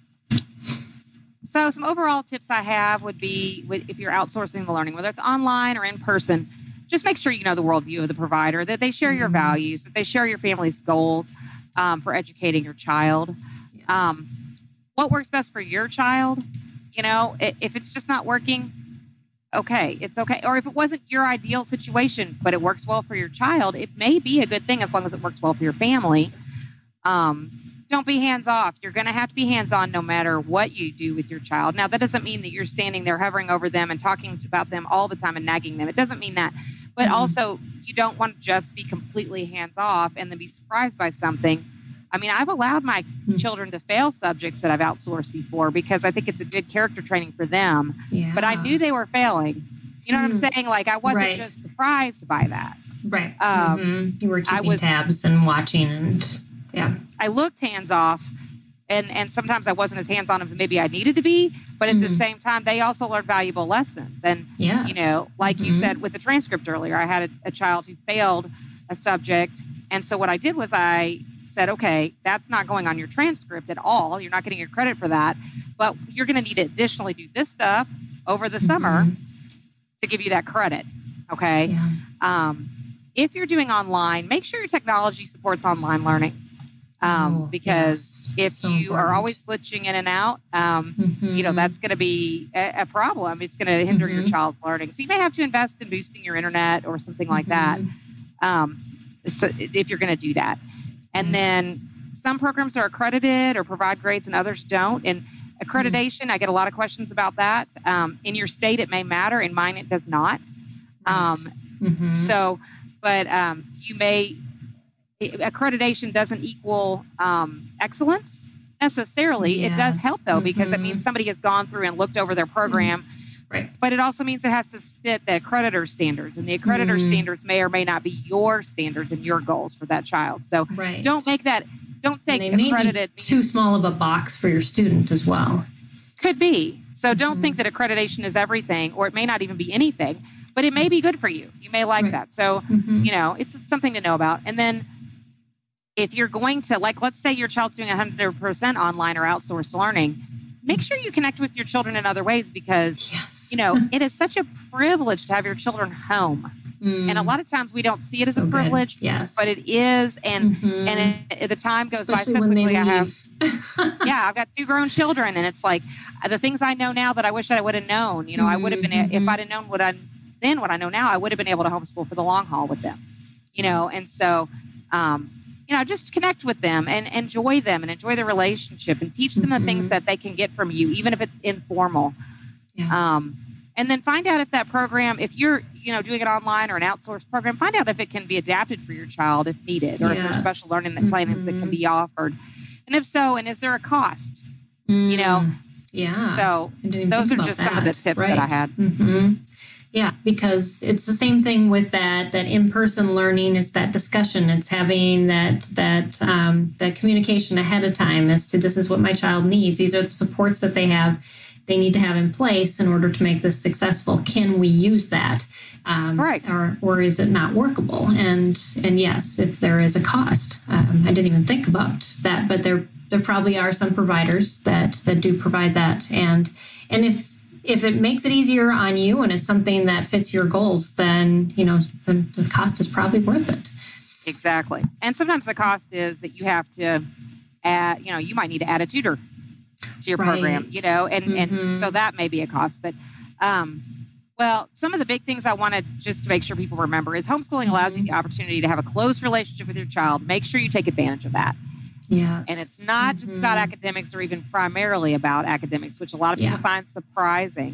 So some overall tips I have would be, if you're outsourcing the learning, whether it's online or in person, just make sure you know the worldview of the provider, that they share your values, that they share your family's goals for educating your child. Yes. What works best for your child? You know, if it's just not working, okay, it's okay. Or if it wasn't your ideal situation, but it works well for your child, it may be a good thing as long as it works well for your family. Don't be hands-off. You're going to have to be hands-on no matter what you do with your child. Now, that doesn't mean that you're standing there hovering over them and talking about them all the time and nagging them. It doesn't mean that. But also, you don't want to just be completely hands-off and then be surprised by something. I mean, I've allowed my children to fail subjects that I've outsourced before because I think it's a good character training for them. Yeah. But I knew they were failing. You know what I'm saying? Like, I wasn't just surprised by that. Right. You were keeping tabs and watching, and I looked hands-off, and sometimes I wasn't as hands-on as maybe I needed to be, but at the same time, they also learned valuable lessons. And, you know, like you said with the transcript earlier, I had a child who failed a subject, and so what I did was I said, okay, that's not going on your transcript at all. You're not getting your credit for that, but you're going to need to additionally do this stuff over the summer to give you that credit, okay? Yeah. If you're doing online, make sure your technology supports online learning. Because if you are always glitching in and out, you know, that's going to be a problem. It's going to hinder your child's learning. So you may have to invest in boosting your internet or something like that, so if you're going to do that. And then some programs are accredited or provide grades and others don't. And accreditation, I get a lot of questions about that. In your state, it may matter. In mine, it does not. So, but you may... Accreditation doesn't equal excellence necessarily. Yes. It does help, though, because it means somebody has gone through and looked over their program. Right. But it also means it has to fit the accreditor standards, and the accreditor standards may or may not be your standards and your goals for that child. So don't make that. Don't say accredited. May be too small of a box for your student as well. Could be. So don't think that accreditation is everything, or it may not even be anything. But it may be good for you. You may like that. So you know, it's something to know about. And then, if you're going to, like, let's say your child's doing 100% online or outsourced learning, make sure you connect with your children in other ways, because, you know, it is such a privilege to have your children home. And a lot of times we don't see it as a privilege, yes, but it is. And the time goes especially by so quickly. I've got 2 grown children, and it's like the things I know now that I wish I would have known. You know, I would have been, if I'd have known what I know now, I would have been able to homeschool for the long haul with them. You know, and so, you know, just connect with them and enjoy them and enjoy the relationship and teach them the things that they can get from you, even if it's informal. Yeah. And then find out if that program, if you're, you know, doing it online or an outsourced program, find out if it can be adapted for your child if needed, or if there's special learning plans that can be offered. And if so, and is there a cost? You know? Yeah. So those are just some of the tips that I had. Yeah, because it's the same thing with that in-person learning. It's that discussion. It's having that communication ahead of time as to this is what my child needs. These are the supports that they need to have in place in order to make this successful. Can we use that? Right. Or is it not workable? And yes, if there is a cost, I didn't even think about that, but there probably are some providers that do provide that. And if it makes it easier on you and it's something that fits your goals, then, you know, the cost is probably worth it. Exactly. And sometimes the cost is that you have to add, you know, you might need to add a tutor to your program, you know, and so that may be a cost. But, well, some of the big things I wanted just to make sure people remember is homeschooling allows you the opportunity to have a close relationship with your child. Make sure you take advantage of that. Yes. And it's not just about academics or even primarily about academics, which a lot of people find surprising.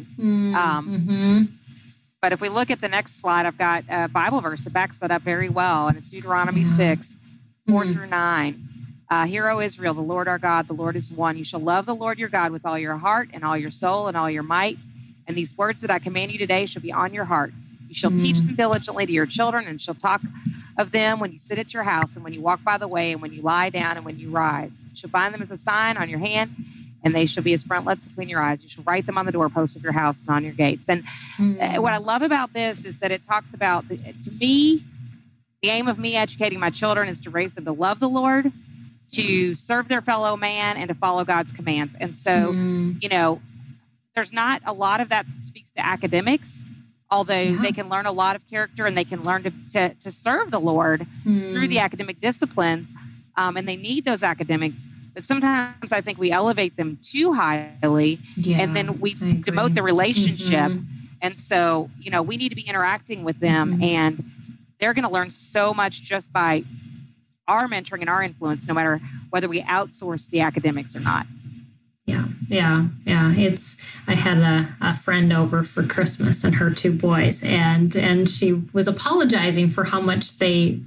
But if we look at the next slide, I've got a Bible verse that backs that up very well. And it's Deuteronomy 6, 4 through 9. Hear, O Israel, the Lord our God, the Lord is one. You shall love the Lord your God with all your heart and all your soul and all your might. And these words that I command you today shall be on your heart. You shall teach them diligently to your children and shall talk of them when you sit at your house and when you walk by the way and when you lie down and when you rise. You shall bind them as a sign on your hand, and they shall be as frontlets between your eyes. You shall write them on the doorposts of your house and on your gates. And what I love about this is that it talks about, to me, the aim of me educating my children is to raise them to love the Lord, to serve their fellow man, and to follow God's commands. And so, you know, there's not a lot of that speaks to academics, although they can learn a lot of character and they can learn to serve the Lord through the academic disciplines. And they need those academics. But sometimes I think we elevate them too highly and then we demote the relationship. And so, you know, we need to be interacting with them and they're going to learn so much just by our mentoring and our influence, no matter whether we outsource the academics or not. Yeah. I had a friend over for Christmas and her 2 boys, and she was apologizing for how much they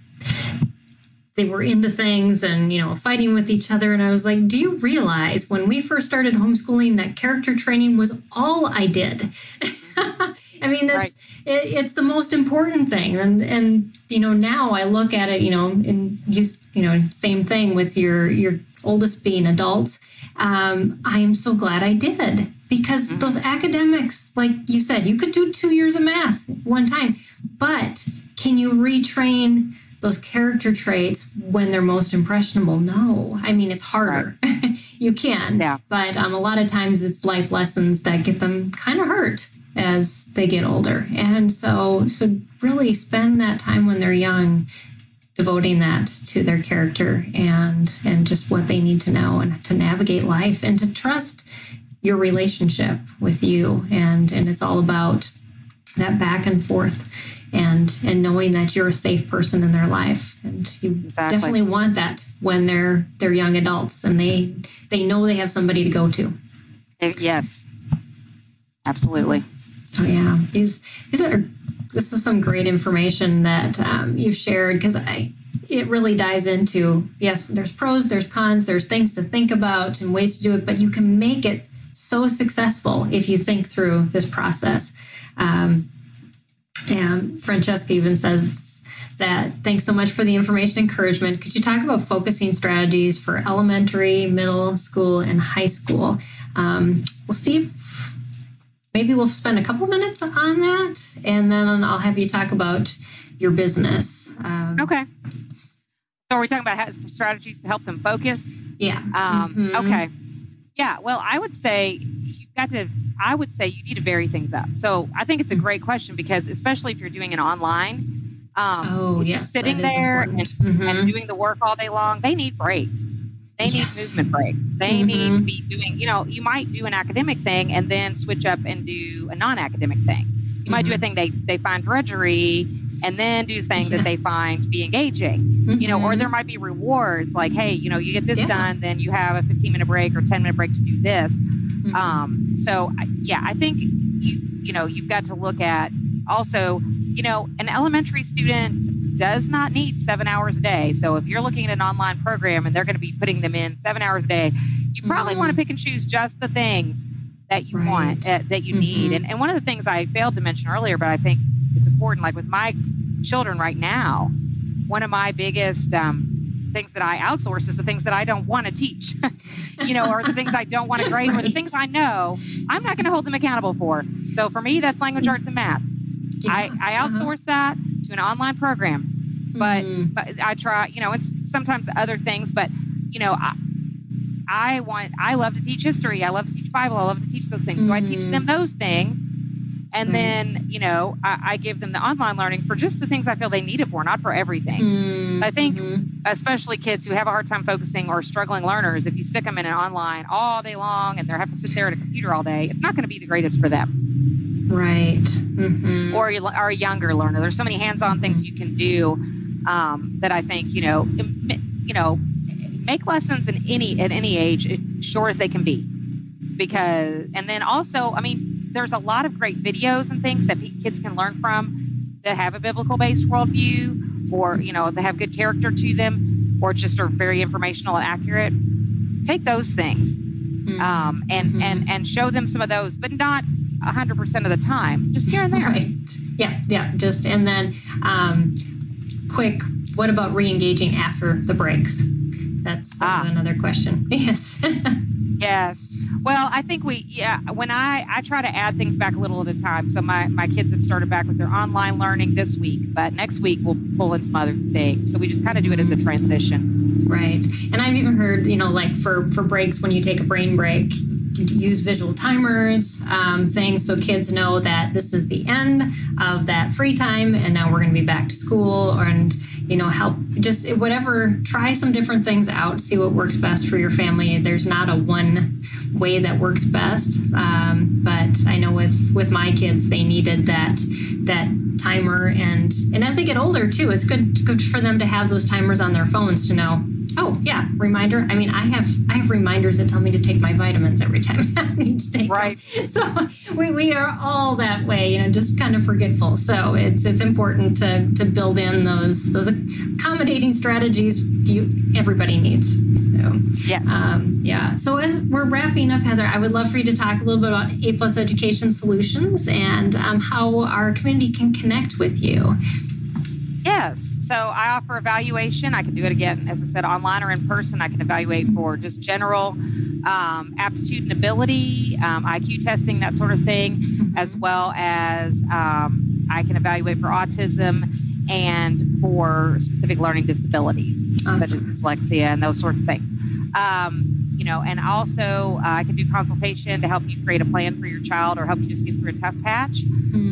were into things and, you know, fighting with each other. And I was like, do you realize when we first started homeschooling that character training was all I did? I mean, it's the most important thing. And, you know, now I look at it, you know, and same thing with your oldest being adults. I am so glad I did, because those academics, like you said, you could do 2 years of math one time, but can you retrain those character traits when they're most impressionable? No. I mean, it's harder. You can, but a lot of times it's life lessons that get them kind of hurt as they get older. And so really spend that time when they're young, devoting that to their character and just what they need to know and to navigate life and to trust your relationship with you. And it's all about that back and forth and knowing that you're a safe person in their life. And you definitely want that when they're young adults and they know they have somebody to go to. Yes, absolutely. Oh yeah. This is some great information that you've shared, because it really dives into, yes, there's pros, there's cons, there's things to think about and ways to do it, but you can make it so successful if you think through this process. And Francesca even says that, thanks so much for the information and encouragement. Could you talk about focusing strategies for elementary, middle school, and high school? We'll see if maybe we'll spend a couple minutes on that, and then I'll have you talk about your business. Okay. So are we talking about strategies to help them focus? Yeah. Okay. Yeah. Well, I would say you've got to I would say you need to vary things up. So I think it's a great question because especially if you're doing it online, just sitting there and doing the work all day long, they need breaks. They need movement breaks. They need to be doing, you might do an academic thing and then switch up and do a non-academic thing. You might do a thing they find drudgery and then do things that they find to be engaging, or there might be rewards like, hey, you get this done, then you have a 15-minute break or 10-minute break to do this. I think you've got to look at also, an elementary student does not need 7 hours a day. So if you're looking at an online program and they're going to be putting them in 7 hours a day, you probably want to pick and choose just the things that you want, that you need. And one of the things I failed to mention earlier, but I think is important, like with my children right now, one of my biggest things that I outsource is the things that I don't want to teach, or the things I don't want to grade, or the things I know I'm not going to hold them accountable for. So for me, that's language arts and math. I outsource that to an online program, but I try, it's sometimes other things, but I love to teach history. I love to teach Bible. I love to teach those things. So I teach them those things. And then, I give them the online learning for just the things I feel they need it for, not for everything. I think especially kids who have a hard time focusing or struggling learners, if you stick them in an online all day long and they have to sit there at a computer all day, it's not going to be the greatest for them. Right. Or a younger learner. There's so many hands-on things you can do that I think, make lessons at any age as short as they can be. And then also, there's a lot of great videos and things that kids can learn from that have a biblical-based worldview, or, they have good character to them, or just are very informational and accurate. Take those things and show them some of those, but not 100% of the time, just here and there. Right. Yeah. Just, and then quick, what about re-engaging after the breaks? That's another question. Yes. Yes. Well, I think when I try to add things back a little at a time. So my kids have started back with their online learning this week, but next week we'll pull in some other things. So we just kind of do it as a transition. Right. And I've even heard, like for breaks, when you take a brain break, use visual timers, things so kids know that this is the end of that free time and now we're going to be back to school, and help just whatever, try some different things out, see what works best for your family. There's not a one way that works best, but I know with my kids, they needed that timer, and as they get older too, it's good for them to have those timers on their phones to know, oh yeah, reminder. I have reminders that tell me to take my vitamins every time I need to take them. So we are all that way, just kind of forgetful. So it's important to build in those accommodating strategies everybody needs. So yes. So as we're wrapping up, Heather, I would love for you to talk a little bit about A+ Education Solutions and how our community can connect with you. Yes. So I offer evaluation. I can do it again, as I said, online or in person. I can evaluate for just general aptitude and ability, IQ testing, that sort of thing, as well as I can evaluate for autism and for specific learning disabilities, such as dyslexia and those sorts of things. And also I can do consultation to help you create a plan for your child or help you just get through a tough patch.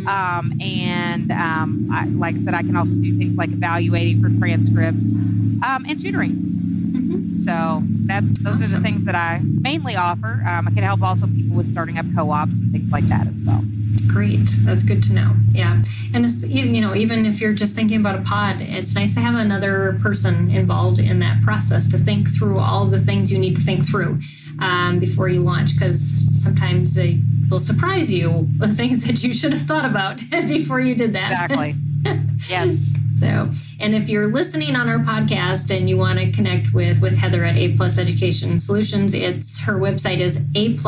Like I said, I can also do things like evaluating for transcripts and tutoring. So those are the things that I mainly offer. I can help also people with starting up co-ops and things like that as well. Great. That's good to know. Yeah. And, even if you're just thinking about a pod, it's nice to have another person involved in that process to think through all the things you need to think through before you launch, because sometimes they will surprise you with things that you should have thought about before you did that. Exactly. Yes. So, and if you're listening on our podcast and you want to connect with Heather at A+ Education Solutions, her website is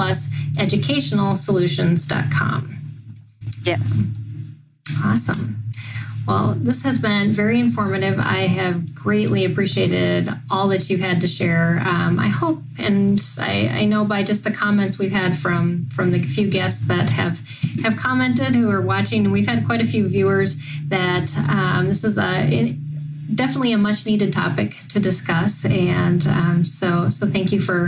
apluseducationalsolutions.com. Yes. Awesome. Well, this has been very informative. I have greatly appreciated all that you've had to share. I hope, and I know by just the comments we've had from the few guests that have commented who are watching, and we've had quite a few viewers, that this is definitely a much needed topic to discuss. And so thank you for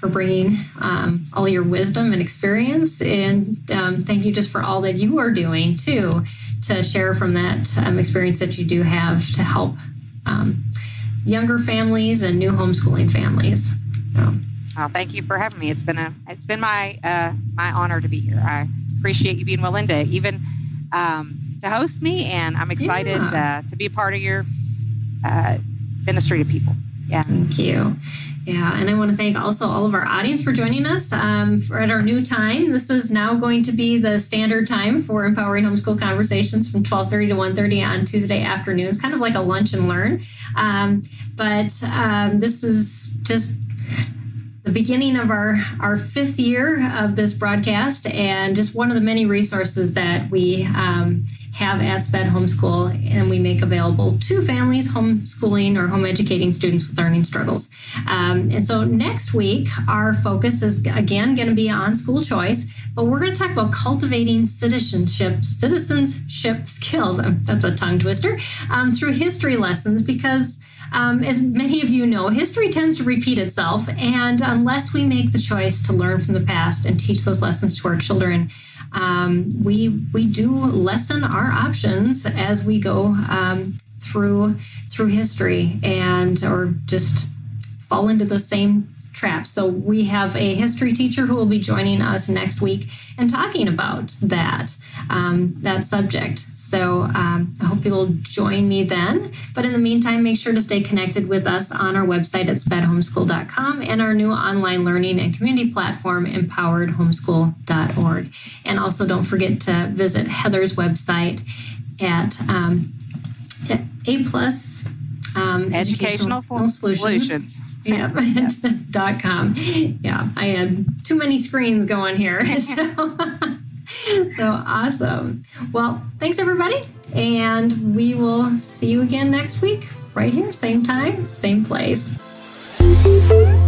for bringing all your wisdom and experience. And thank you just for all that you are doing, too, to share from that experience that you do have to help younger families and new homeschooling families. So. Well, thank you for having me. It's been my honor to be here. I appreciate you being willing to even to host me, and I'm excited to be a part of your ministry to people. Yeah. Thank you. Yeah, and I want to thank also all of our audience for joining us at our new time. This is now going to be the standard time for Empowering Homeschool Conversations from 12:30 to 1:30 on Tuesday afternoons, kind of like a lunch and learn. But this is just the beginning of our fifth year of this broadcast, and just one of the many resources that we have at SPED Homeschool, and we make available to families homeschooling or home educating students with learning struggles. And so next week, our focus is again going to be on school choice, but we're going to talk about cultivating citizenship skills. That's a tongue twister, through history lessons, because as many of you know, history tends to repeat itself, and unless we make the choice to learn from the past and teach those lessons to our children, we do lessen our options as we go through history, and or just fall into the same traps. So we have a history teacher who will be joining us next week and talking about that subject. So I hope you'll join me then. But in the meantime, make sure to stay connected with us on our website at spedhomeschool.com and our new online learning and community platform, empoweredhomeschool.org. And also don't forget to visit Heather's website at A+ Educational Solutions. Yep. .com. Yeah, I had too many screens going here. So awesome. Well, thanks everybody. And we will see you again next week, right here, same time, same place.